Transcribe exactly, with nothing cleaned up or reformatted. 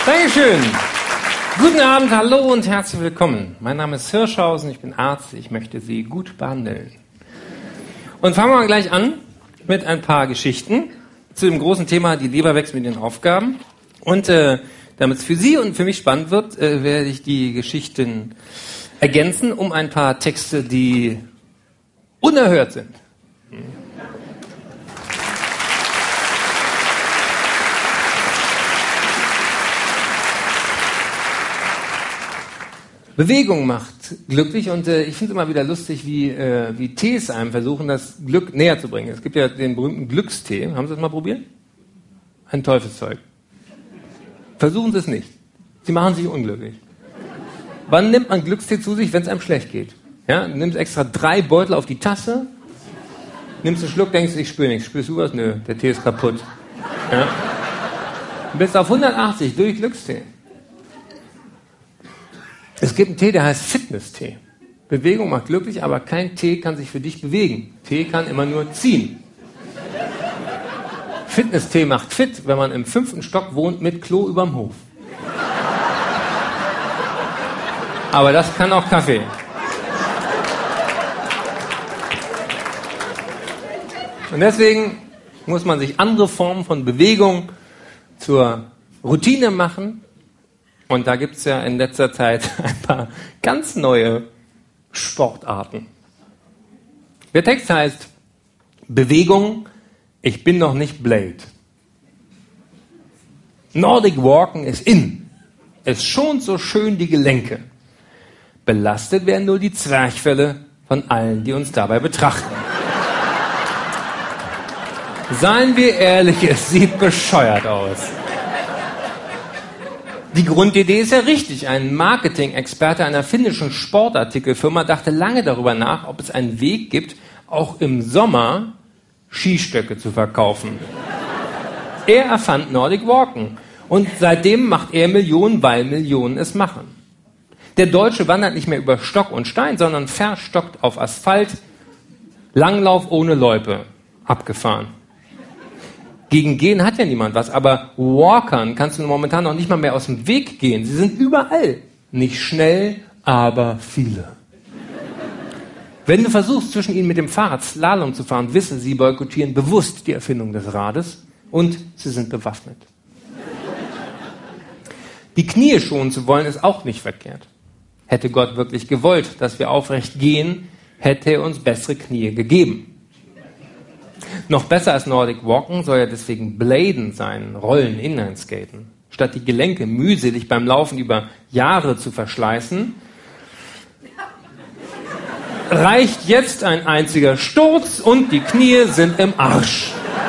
Dankeschön. Guten Abend, hallo und herzlich willkommen. Mein Name ist Hirschhausen, ich bin Arzt, ich möchte Sie gut behandeln. Und fangen wir mal gleich an mit ein paar Geschichten zu dem großen Thema, die Leber wächst mit den Aufgaben. Und äh, damit es für Sie und für mich spannend wird, äh, werde ich die Geschichten ergänzen um ein paar Texte, die unerhört sind. Bewegung macht glücklich und äh, ich finde es immer wieder lustig, wie, äh, wie Tees einem versuchen, das Glück näher zu bringen. Es gibt ja den berühmten Glückstee. Haben Sie das mal probiert? Ein Teufelszeug. Versuchen Sie es nicht. Sie machen sich unglücklich. Wann nimmt man Glückstee zu sich, wenn es einem schlecht geht? Ja, du nimmst extra drei Beutel auf die Tasse, nimmst einen Schluck, denkst, ich spüre nichts. Spürst du was? Nö, der Tee ist kaputt. Ja? Du bist auf hundertachtzig durch Glückstee. Es gibt einen Tee, der heißt Fitness-Tee. Bewegung macht glücklich, aber kein Tee kann sich für dich bewegen. Tee kann immer nur ziehen. Fitness-Tee macht fit, wenn man im fünften Stock wohnt mit Klo überm Hof. Aber das kann auch Kaffee. Und deswegen muss man sich andere Formen von Bewegung zur Routine machen. Und da gibt es ja in letzter Zeit ein paar ganz neue Sportarten. Der Text heißt Bewegung, ich bin noch nicht Blade. Nordic Walken ist in. Es schont so schön die Gelenke. Belastet werden nur die Zwerchfelle von allen, die uns dabei betrachten. Seien wir ehrlich, es sieht bescheuert aus. Die Grundidee ist ja richtig. Ein Marketing-Experte einer finnischen Sportartikelfirma dachte lange darüber nach, ob es einen Weg gibt, auch im Sommer Skistöcke zu verkaufen. Er erfand Nordic Walken und seitdem macht er Millionen, weil Millionen es machen. Der Deutsche wandert nicht mehr über Stock und Stein, sondern verstockt auf Asphalt, Langlauf ohne Loipe, abgefahren. Gegen Gehen hat ja niemand was, aber Walkern kannst du momentan noch nicht mal mehr aus dem Weg gehen. Sie sind überall. Nicht schnell, aber viele. Wenn du versuchst, zwischen ihnen mit dem Fahrrad Slalom zu fahren, wisse, sie boykottieren bewusst die Erfindung des Rades und sie sind bewaffnet. Die Knie schonen zu wollen, ist auch nicht verkehrt. Hätte Gott wirklich gewollt, dass wir aufrecht gehen, hätte er uns bessere Knie gegeben. Noch besser als Nordic Walken soll ja deswegen Bladen sein, Rollen, Inlineskaten. Statt die Gelenke mühselig beim Laufen über Jahre zu verschleißen, reicht jetzt ein einziger Sturz und die Knie sind im Arsch.